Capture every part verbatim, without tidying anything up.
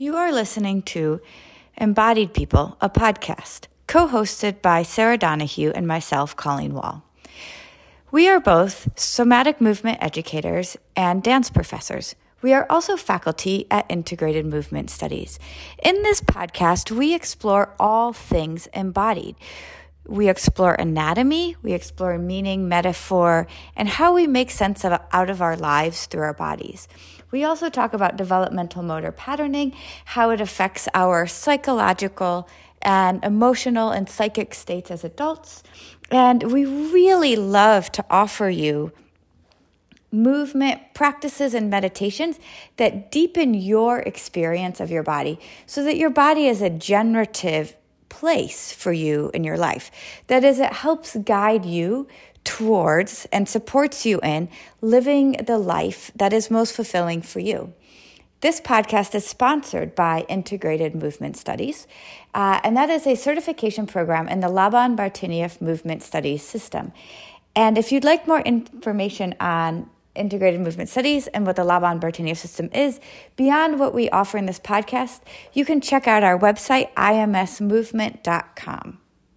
You are listening to Embodied People, a podcast, co-hosted by Sarah Donahue and myself, Colleen Wall. We are both somatic movement educators and dance professors. We are also faculty at Integrated Movement Studies. In this podcast, we explore all things embodied. We explore anatomy, we explore meaning, metaphor, and how we make sense of out of our lives through our bodies. We also talk about developmental motor patterning, how it affects our psychological and emotional and psychic states as adults. And we really love to offer you movement practices and meditations that deepen your experience of your body so that your body is a generative place for you in your life. That is, it helps guide you towards and supports you in living the life that is most fulfilling for you. This podcast is sponsored by Integrated Movement Studies, uh, and that is a certification program in the Laban-Bartunieff Movement Studies system. And if you'd like more information on Integrated Movement Studies and what the Laban-Bartunieff system is, beyond what we offer in this podcast, you can check out our website, I M S movement dot com.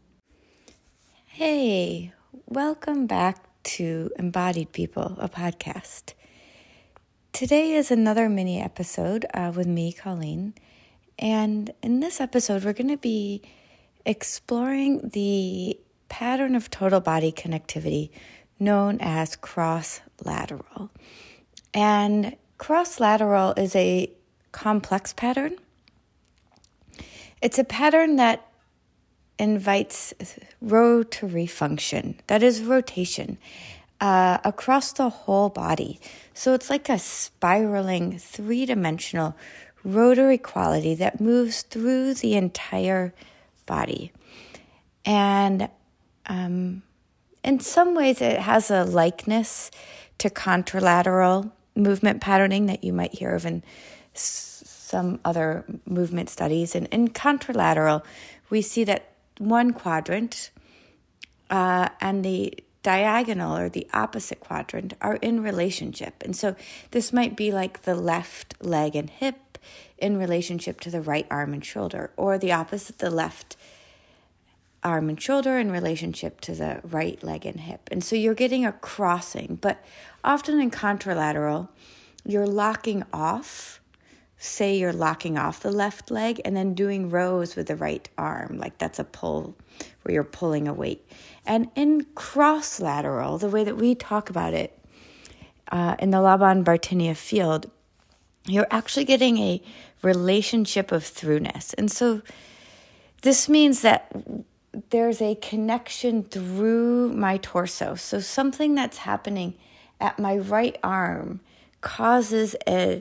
Hey, welcome back to Embodied People, a podcast. Today is another mini episode uh, with me, Colleen, and in this episode, we're going to be exploring the pattern of total body connectivity known as cross-lateral. And cross-lateral is a complex pattern. It's a pattern that invites rotary function, that is rotation, uh, across the whole body. So it's like a spiraling three-dimensional rotary quality that moves through the entire body. And um, in some ways it has a likeness to contralateral movement patterning that you might hear of in s- some other movement studies. And in contralateral, we see that one quadrant uh, and the diagonal or the opposite quadrant are in relationship. And so this might be like the left leg and hip in relationship to the right arm and shoulder, or the opposite, the left arm and shoulder in relationship to the right leg and hip. And so you're getting a crossing, but often in contralateral, you're locking off. Say you're locking off the left leg and then doing rows with the right arm, like that's a pull where you're pulling a weight. And in cross-lateral, the way that we talk about it uh, in the Laban-Bartunieff field, you're actually getting a relationship of throughness. And so this means that there's a connection through my torso. So something that's happening at my right arm causes a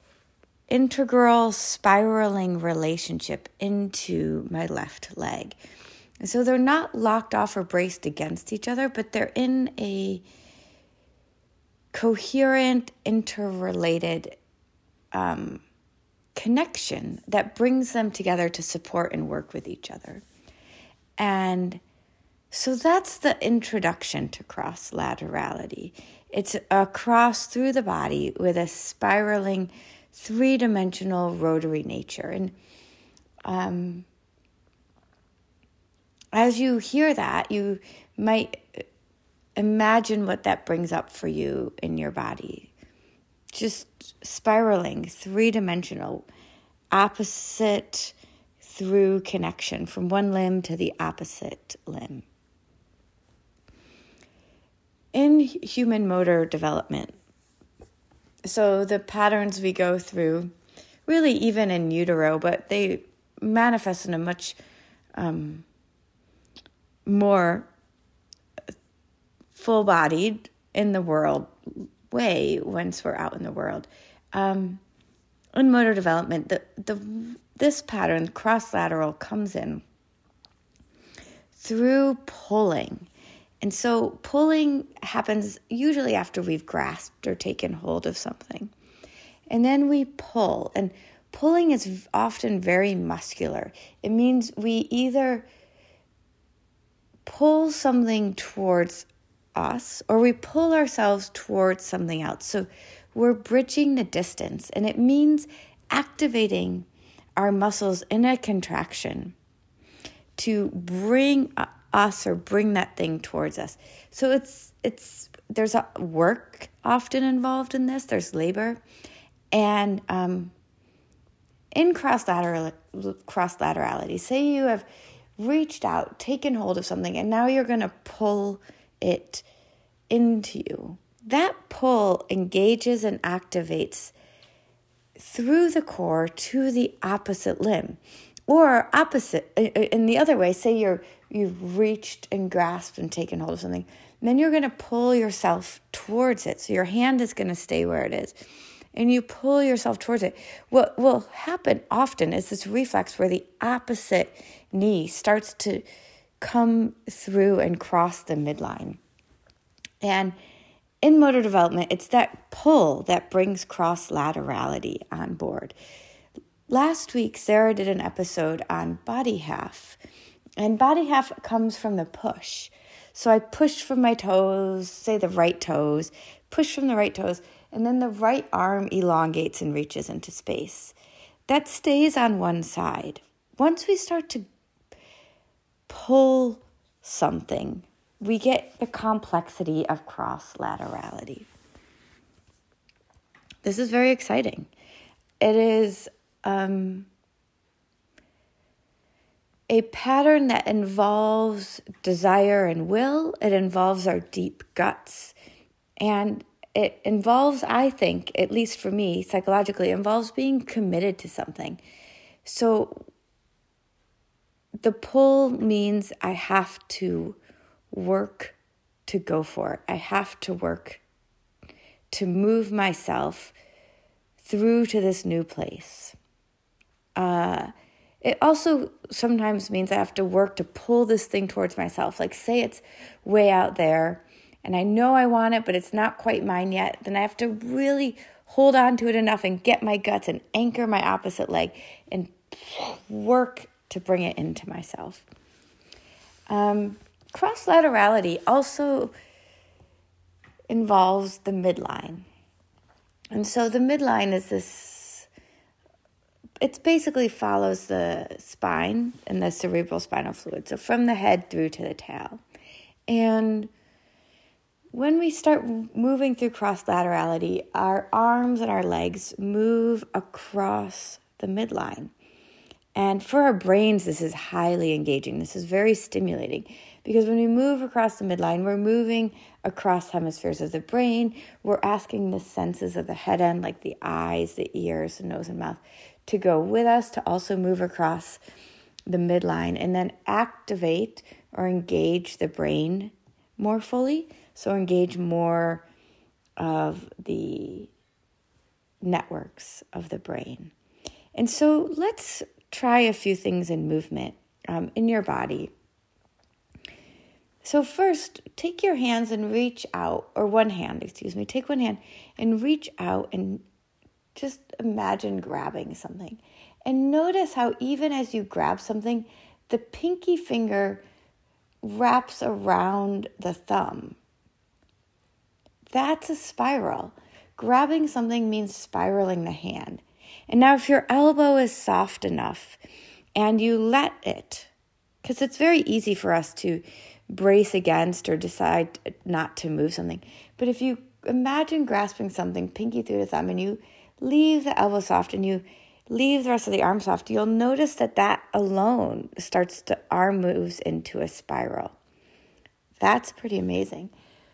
integral spiraling relationship into my left leg. And so they're not locked off or braced against each other, but they're in a coherent, interrelated um, connection that brings them together to support and work with each other. And so that's the introduction to cross-laterality. It's a cross through the body with a spiraling three-dimensional rotary nature. And um, as you hear that, you might imagine what that brings up for you in your body. Just spiraling, three-dimensional, opposite through connection from one limb to the opposite limb. In human motor development, so the patterns we go through, really even in utero, but they manifest in a much um, more full-bodied in the world way once we're out in the world. Um, in motor development, the the this pattern, cross-lateral, comes in through pulling. And so pulling happens usually after we've grasped or taken hold of something. And then we pull. And pulling is often very muscular. It means we either pull something towards us or we pull ourselves towards something else. So we're bridging the distance. And it means activating our muscles in a contraction to bring us or bring that thing towards us. So it's it's there's a work often involved in this. There's labor. And um, in cross-lateral, cross-laterality, say you have reached out, taken hold of something, and now you're going to pull it into you. That pull engages and activates through the core to the opposite limb. Or opposite, in the other way, say you're, you've reached and grasped and taken hold of something, then you're going to pull yourself towards it. So your hand is going to stay where it is. And you pull yourself towards it. What will happen often is this reflex where the opposite knee starts to come through and cross the midline. And in motor development, it's that pull that brings cross-laterality on board. Last week, Sarah did an episode on body half. And body half comes from the push. So I push from my toes, say the right toes, push from the right toes, and then the right arm elongates and reaches into space. That stays on one side. Once we start to pull something, we get the complexity of cross-laterality. This is very exciting. It is um, a pattern that involves desire and will. It involves our deep guts. And it involves, I think, at least for me, psychologically, involves being committed to something. So the pull means I have to work to go for it. I have to work to move myself through to this new place. Uh, it also sometimes means I have to work to pull this thing towards myself. Like say it's way out there and I know I want it, but it's not quite mine yet. Then I have to really hold on to it enough and get my guts and anchor my opposite leg and work to bring it into myself. Um, cross-laterality also involves the midline. And so the midline is this, it basically follows the spine and the cerebral spinal fluid. So from the head through to the tail. And when we start moving through cross-laterality, our arms and our legs move across the midline. And for our brains, this is highly engaging. This is very stimulating because when we move across the midline, we're moving across hemispheres of the brain. We're asking the senses of the head end, like the eyes, the ears, the nose, and mouth, to go with us, to also move across the midline and then activate or engage the brain more fully. So engage more of the networks of the brain. And so let's try a few things in movement um, in your body. So first, take your hands and reach out, or one hand, excuse me, take one hand and reach out and just imagine grabbing something. And notice how even as you grab something, the pinky finger wraps around the thumb. That's a spiral. Grabbing something means spiraling the hand. And now if your elbow is soft enough and you let it, because it's very easy for us to brace against or decide not to move something. But if you imagine grasping something, pinky through the thumb, and you leave the elbow soft and you leave the rest of the arm soft, you'll notice that that alone starts to, arm moves into a spiral. That's pretty amazing.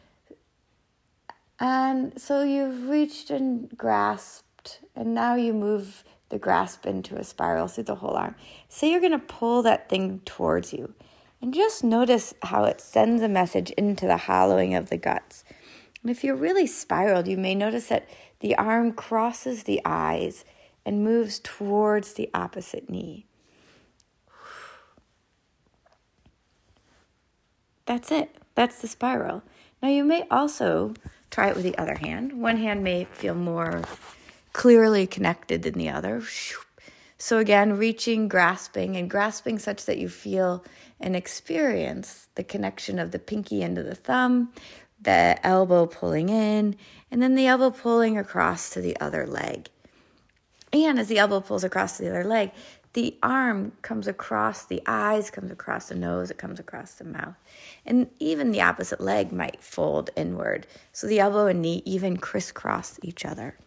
And so you've reached and grasped, and now you move the grasp into a spiral through the whole arm. Say you're going to pull that thing towards you. And just notice how it sends a message into the hollowing of the guts. And if you're really spiraled, you may notice that the arm crosses the eyes and moves towards the opposite knee. That's it. That's the spiral. Now you may also try it with the other hand. One hand may feel more clearly connected than the other. So again, reaching, grasping, and grasping such that you feel and experience the connection of the pinky into the thumb, the elbow pulling in, and then the elbow pulling across to the other leg. And as the elbow pulls across to the other leg, the arm comes across the eyes, comes across the nose, it comes across the mouth. And even the opposite leg might fold inward. So the elbow and knee even crisscross each other.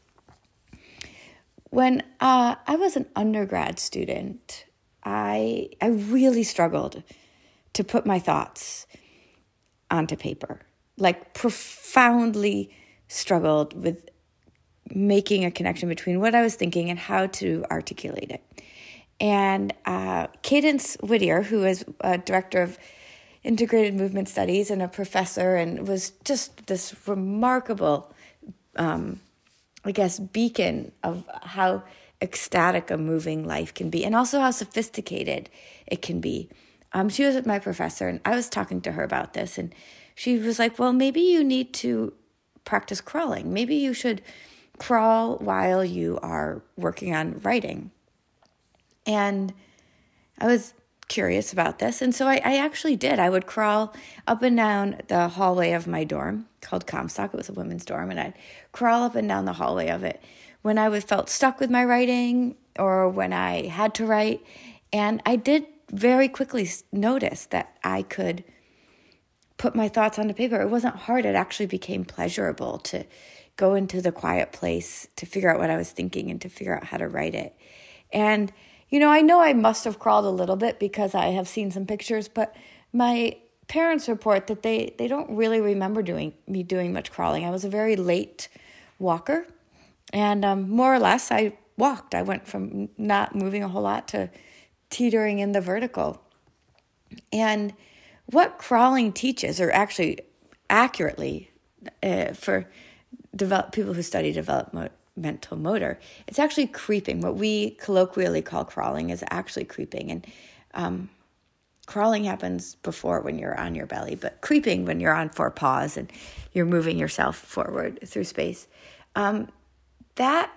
When uh, I was an undergrad student, I I really struggled to put my thoughts onto paper. Like profoundly struggled with making a connection between what I was thinking and how to articulate it. And uh, Cadence Whittier, who is a director of integrated movement studies and a professor, and was just this remarkable, um, I guess, beacon of how ecstatic a moving life can be, and also how sophisticated it can be. Um, she was my professor, and I was talking to her about this, and she was like, well, maybe you need to practice crawling. Maybe you should crawl while you are working on writing. And I was curious about this, and so I, I actually did. I would crawl up and down the hallway of my dorm, called Comstock. It was a women's dorm, and I'd crawl up and down the hallway of it when I was felt stuck with my writing or when I had to write. And I did very quickly notice that I could put my thoughts onto paper. It wasn't hard. It actually became pleasurable to go into the quiet place to figure out what I was thinking and to figure out how to write it. And, you know, I know I must have crawled a little bit because I have seen some pictures, but my parents report that they, they don't really remember doing me doing much crawling. I was a very late walker, and um, more or less I walked. I went from not moving a whole lot to teetering in the vertical. And what crawling teaches, or actually accurately uh, for develop, people who study developmental motor, it's actually creeping. What we colloquially call crawling is actually creeping. And um, crawling happens before when you're on your belly, but creeping when you're on four paws and you're moving yourself forward through space. Um, that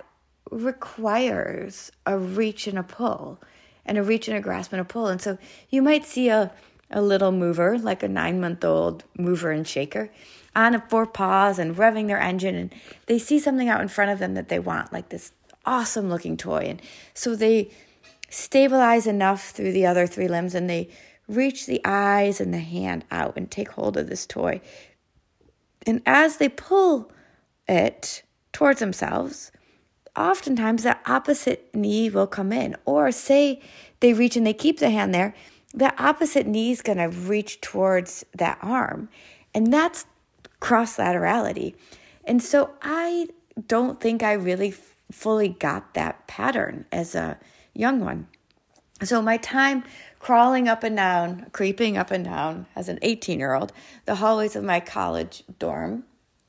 requires a reach and a pull, and a reach and a grasp and a pull. And so you might see a a little mover, like a nine-month-old mover and shaker, on a four paws and revving their engine, and they see something out in front of them that they want, like this awesome-looking toy. And so they stabilize enough through the other three limbs, and they reach the eyes and the hand out and take hold of this toy. And as they pull it towards themselves, oftentimes the opposite knee will come in. Or say they reach and they keep the hand there, the opposite knee is going to reach towards that arm. And that's cross-laterality. And so I don't think I really f- fully got that pattern as a young one. So my time crawling up and down, creeping up and down as an eighteen-year-old, the hallways of my college dorm,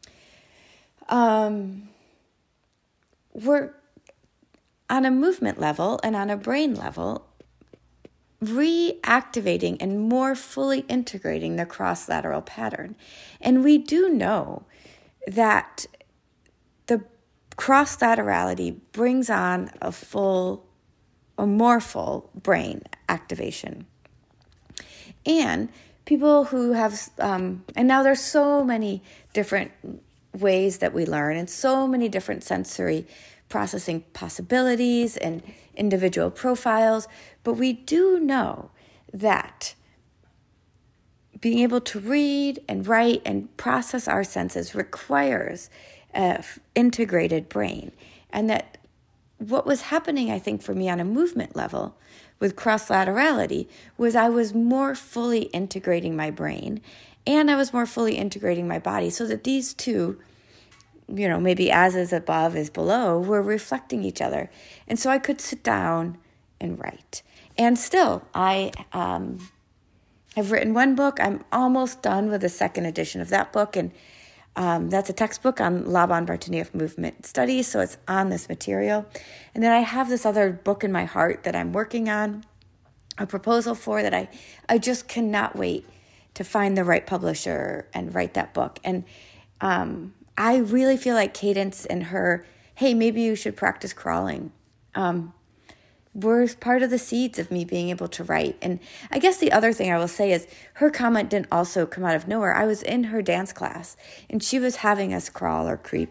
um, were on a movement level and on a brain level, reactivating and more fully integrating the cross-lateral pattern. And we do know that the cross-laterality brings on a full, a more full brain activation. And people who have, um, and now there's so many different ways that we learn and so many different sensory processing possibilities and individual profiles, but we do know that being able to read and write and process our senses requires an integrated brain, and that what was happening, I think, for me on a movement level with cross-laterality was I was more fully integrating my brain and I was more fully integrating my body, so that these two, you know, maybe as is above is below, were reflecting each other. And so I could sit down and write. And still, I um, have written one book. I'm almost done with the second edition of that book. And um, that's a textbook on Laban-Bartunieff movement studies. So it's on this material. And then I have this other book in my heart that I'm working on, a proposal for that I, I just cannot wait to find the right publisher and write that book. And um I really feel like Cadence and her, hey, maybe you should practice crawling, um, were part of the seeds of me being able to write. And I guess the other thing I will say is her comment didn't also come out of nowhere. I was in her dance class, and she was having us crawl or creep.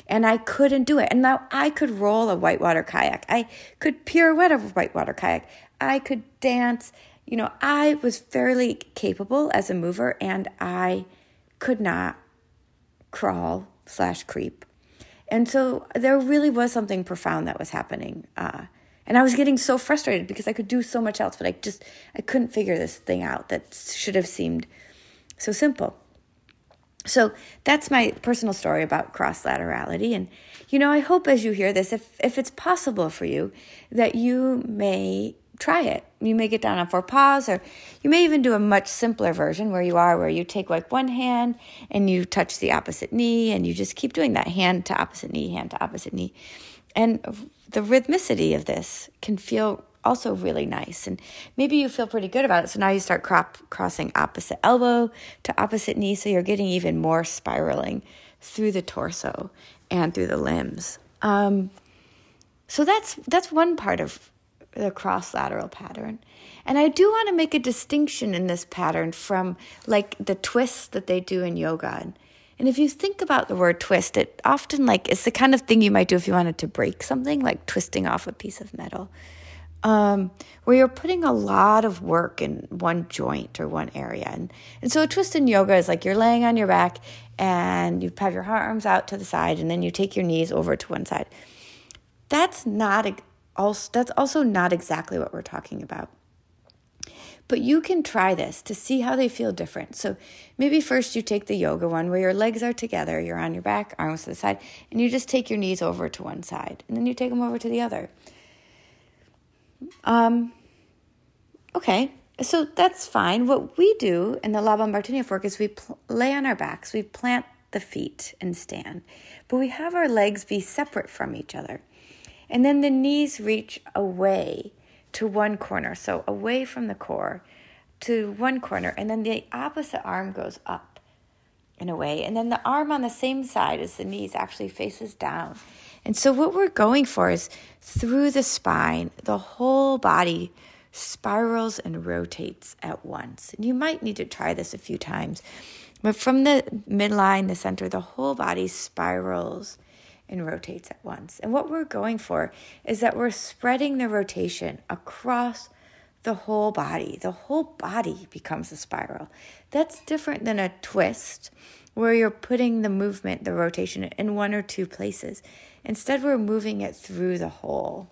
And I couldn't do it. And now I could roll a whitewater kayak. I could pirouette a whitewater kayak. I could dance. You know, I was fairly capable as a mover, and I could not crawl slash creep. And so there really was something profound that was happening. Uh, and I was getting so frustrated because I could do so much else, but I just, I couldn't figure this thing out that should have seemed so simple. So that's my personal story about cross-laterality. And, you know, I hope as you hear this, if, if it's possible for you, that you may try it. You may get down on four paws, or you may even do a much simpler version where you are, where you take like one hand and you touch the opposite knee, and you just keep doing that, hand to opposite knee, hand to opposite knee. And the rhythmicity of this can feel also really nice. And maybe you feel pretty good about it. So now you start crop, crossing opposite elbow to opposite knee. So you're getting even more spiraling through the torso and through the limbs. Um, so that's, that's one part of the cross-lateral pattern. And I do want to make a distinction in this pattern from like the twists that they do in yoga. And, and if you think about the word twist, it often like it's the kind of thing you might do if you wanted to break something, like twisting off a piece of metal. Um, where you're putting a lot of work in one joint or one area. And, and so a twist in yoga is like you're laying on your back and you have your arms out to the side, and then you take your knees over to one side. That's not also, that's also not exactly what we're talking about. But you can try this to see how they feel different. So maybe first you take the yoga one where your legs are together, you're on your back, arms to the side, and you just take your knees over to one side, and then you take them over to the other. Um, okay, so that's fine. What we do in the La Bombardinia work is we pl- lay on our backs, we plant the feet and stand, but we have our legs be separate from each other. And then the knees reach away to one corner, so away from the core to one corner, and then the opposite arm goes up in a way, and then the arm on the same side as the knees actually faces down. And so what we're going for is through the spine, the whole body spirals and rotates at once. And you might need to try this a few times. But from the midline, the center, the whole body spirals and rotates at once. And what we're going for is that we're spreading the rotation across the whole body. The whole body becomes a spiral. That's different than a twist where you're putting the movement, the rotation in one or two places. Instead, we're moving it through the whole.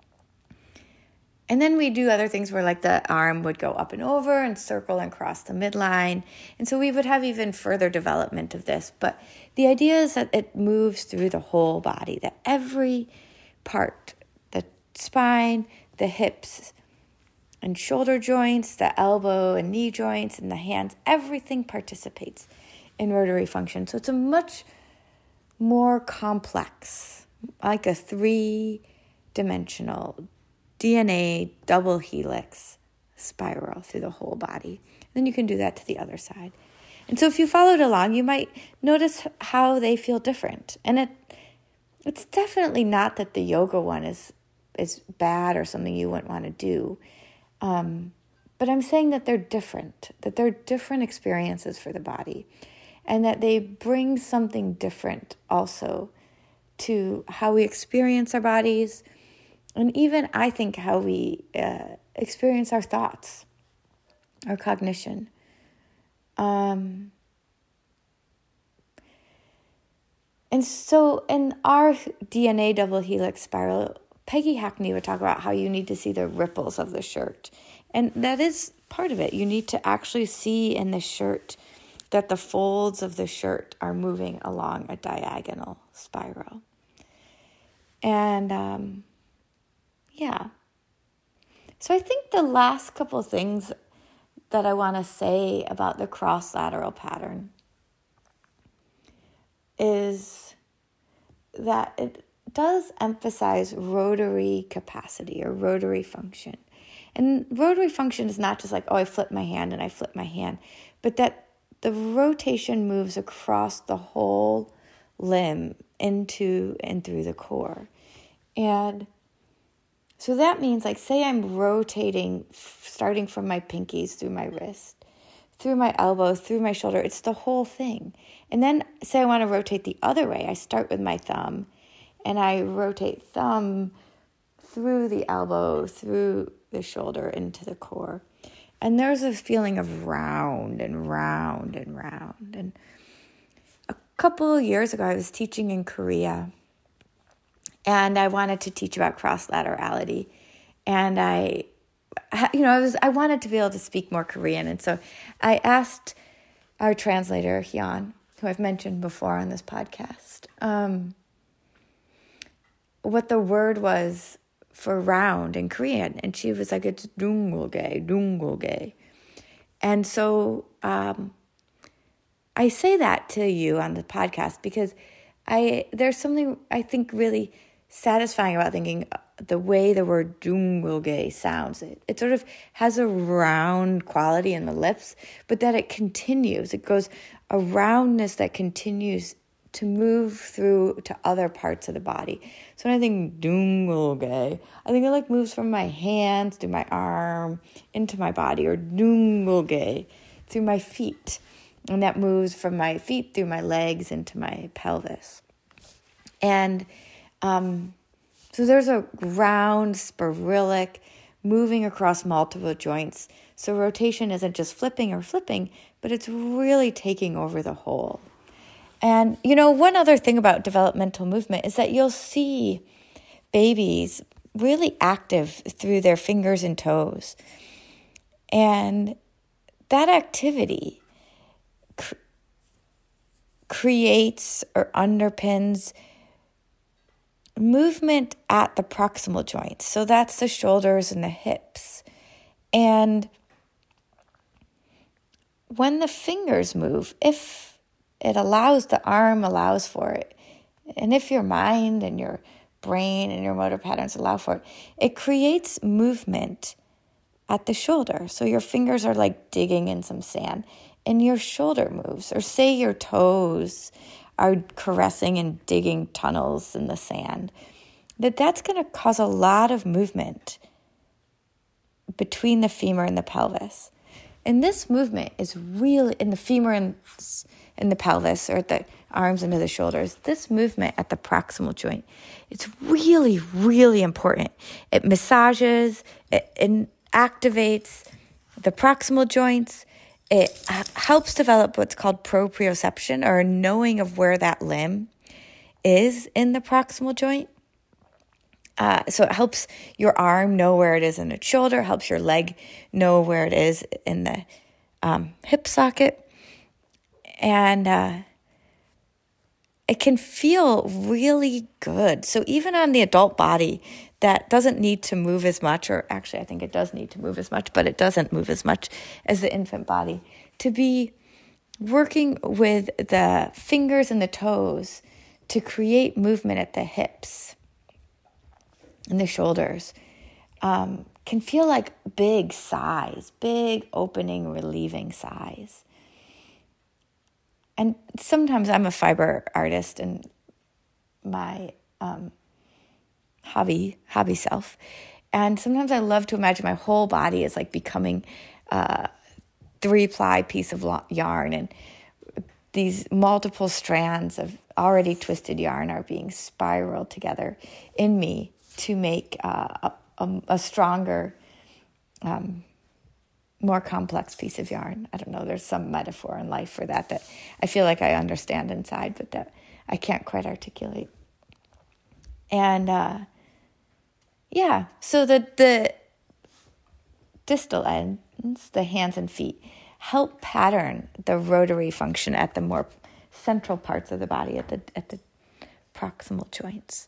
And then we do other things where like the arm would go up and over and circle and cross the midline. And so we would have even further development of this. But the idea is that it moves through the whole body, that every part, the spine, the hips and shoulder joints, the elbow and knee joints and the hands, everything participates in rotary function. So it's a much more complex, like a three-dimensional D N A double helix spiral through the whole body. Then you can do that to the other side. And so if you followed along, you might notice how they feel different. And it it's definitely not that the yoga one is is bad or something you wouldn't want to do. Um, but I'm saying that they're different, that they're different experiences for the body, and that they bring something different also to how we experience our bodies, and even, I think, how we uh, experience our thoughts, our cognition. Um, and so in our D N A double helix spiral, Peggy Hackney would talk about how you need to see the ripples of the shirt. And that is part of it. You need to actually see in the shirt that the folds of the shirt are moving along a diagonal spiral. And um, yeah. So I think the last couple of things that I want to say about the cross-lateral pattern is that it does emphasize rotary capacity or rotary function. And rotary function is not just like, oh, I flip my hand and I flip my hand, but that the rotation moves across the whole limb into and through the core. And so that means, like, say I'm rotating starting from my pinkies through my wrist, through my elbow, through my shoulder. It's the whole thing. And then say I want to rotate the other way. I start with my thumb and I rotate thumb through the elbow, through the shoulder, into the core. And there's a feeling of round and round and round. And a couple of years ago, I was teaching in Korea. And I wanted to teach about cross-laterality. And I, you know, I was I wanted to be able to speak more Korean. And so I asked our translator, Hyun, who I've mentioned before on this podcast, um, what the word was for round in Korean. And she was like, it's dungulge, dungulge. And so um, I say that to you on the podcast because I there's something I think really satisfying about thinking the way the word dungulge sounds. It, it sort of has a round quality in the lips, but that it continues. It goes a roundness that continues to move through to other parts of the body. So when I think dungulge, I think it like moves from my hands to my arm into my body, or dungulge through my feet. And that moves from my feet through my legs into my pelvis. And um, so there's a round, sporullic, moving across multiple joints. So rotation isn't just flipping or flipping, but it's really taking over the whole. And, you know, one other thing about developmental movement is that you'll see babies really active through their fingers and toes. And that activity cr- creates or underpins movement at the proximal joints. So that's the shoulders and the hips. And when the fingers move, if it allows, the arm allows for it, and if your mind and your brain and your motor patterns allow for it, it creates movement at the shoulder. So your fingers are like digging in some sand and your shoulder moves. Or say your toes are caressing and digging tunnels in the sand. That that's going to cause a lot of movement between the femur and the pelvis. And this movement is really in the femur and in the pelvis, or at the arms into the shoulders. This movement at the proximal joint, it's really, really important. It massages, it, it activates the proximal joints. It helps develop what's called proprioception, or a knowing of where that limb is in the proximal joint. Uh, so it helps your arm know where it is in its shoulder, helps your leg know where it is in the um, hip socket. And uh, it can feel really good. So even on the adult body that doesn't need to move as much, or actually I think it does need to move as much, but it doesn't move as much as the infant body, to be working with the fingers and the toes to create movement at the hips and the shoulders um, can feel like big sighs, big opening, relieving sighs. And sometimes I'm a fiber artist in my um, hobby, hobby self. And sometimes I love to imagine my whole body is like becoming a three-ply piece of yarn, and these multiple strands of already twisted yarn are being spiraled together in me to make uh, a, a stronger, um, more complex piece of yarn. I don't know, there's some metaphor in life for that that I feel like I understand inside, but that I can't quite articulate. And uh, yeah, so the, the distal ends, the hands and feet, help pattern the rotary function at the more central parts of the body, at the at the proximal joints.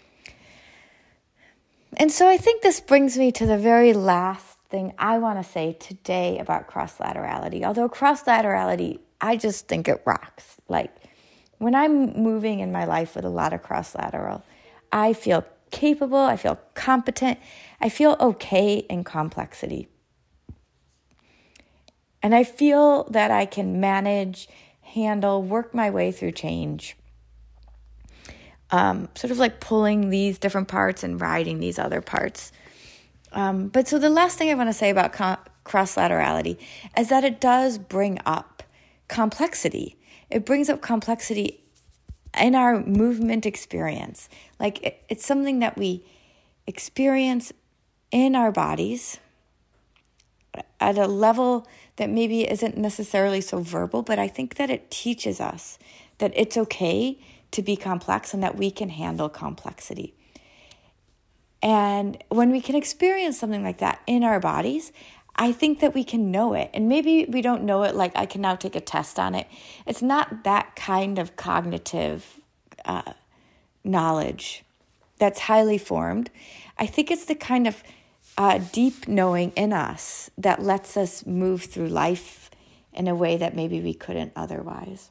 And so I think this brings me to the very last thing I want to say today about cross-laterality. Although cross-laterality, I just think it rocks. Like, when I'm moving in my life with a lot of cross-lateral, I feel capable, I feel competent, I feel okay in complexity. And I feel that I can manage, handle, work my way through change. Um, sort of like pulling these different parts and riding these other parts. Um, but so the last thing I want to say about com- cross-laterality is that it does bring up complexity. It brings up complexity in our movement experience. Like it, it's something that we experience in our bodies at a level that maybe isn't necessarily so verbal, but I think that it teaches us that it's okay to be complex and that we can handle complexity. And when we can experience something like that in our bodies, I think that we can know it. And maybe we don't know it like I can now take a test on it. It's not that kind of cognitive uh, knowledge that's highly formed. I think it's the kind of uh, deep knowing in us that lets us move through life in a way that maybe we couldn't otherwise.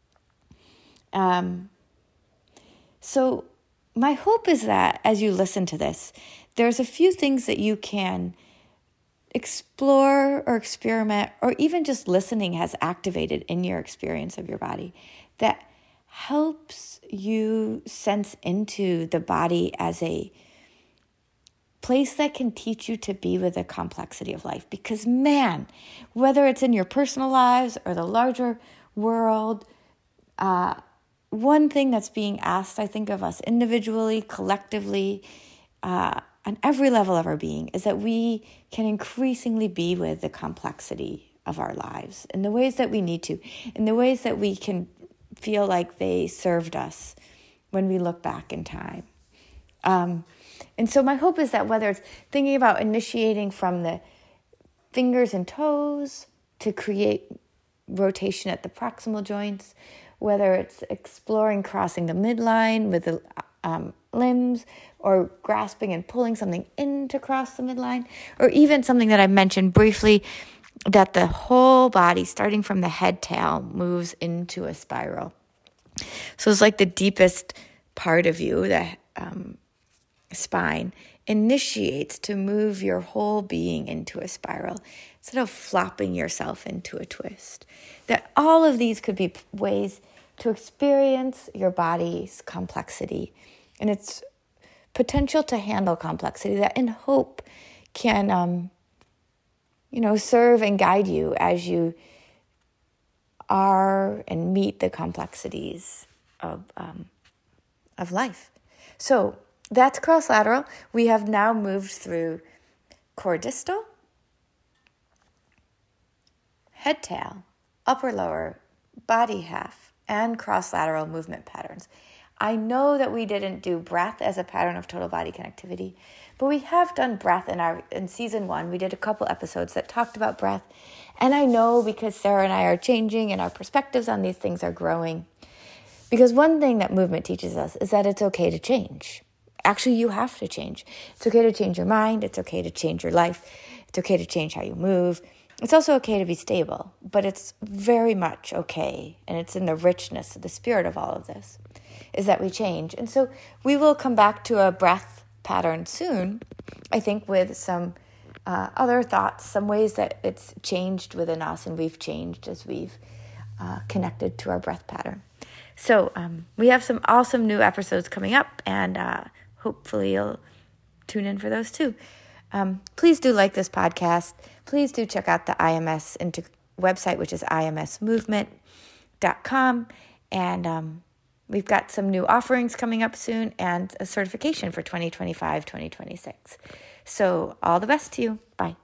Um, so my hope is that as you listen to this, there's a few things that you can explore or experiment, or even just listening has activated in your experience of your body that helps you sense into the body as a place that can teach you to be with the complexity of life. Because man, whether it's in your personal lives or the larger world, uh, one thing that's being asked, I think, of us individually, collectively, uh, on every level of our being is that we can increasingly be with the complexity of our lives in the ways that we need to, in the ways that we can feel like they served us when we look back in time. Um, and so my hope is that whether it's thinking about initiating from the fingers and toes to create rotation at the proximal joints, whether it's exploring crossing the midline with the um, limbs, or grasping and pulling something in to cross the midline, or even something that I mentioned briefly, that the whole body, starting from the head tail, moves into a spiral. So it's like the deepest part of you, the um, spine, initiates to move your whole being into a spiral instead of flopping yourself into a twist. That all of these could be ways to experience your body's complexity and its potential to handle complexity that in hope can, um, you know, serve and guide you as you are and meet the complexities of um, of life. So that's cross-lateral. We have now moved through core distal, head tail, upper lower, body half, and cross-lateral movement patterns. I know that we didn't do breath as a pattern of total body connectivity, but we have done breath in our in season one. We did a couple episodes that talked about breath. And I know because Sarah and I are changing and our perspectives on these things are growing. Because one thing that movement teaches us is that it's okay to change. Actually, you have to change. It's okay to change your mind. It's okay to change your life. It's okay to change how you move. It's also okay to be stable, but it's very much okay. And it's in the richness, the spirit of all of this, is that we change. And so we will come back to a breath pattern soon, I think, with some uh, other thoughts, some ways that it's changed within us and we've changed as we've uh, connected to our breath pattern. So um, we have some awesome new episodes coming up, and uh, hopefully you'll tune in for those too. Um, please do like this podcast. Please do check out the I M S into website, which is I M S movement dot com. And um, we've got some new offerings coming up soon and a certification for twenty twenty-five, twenty twenty-six. So all the best to you. Bye.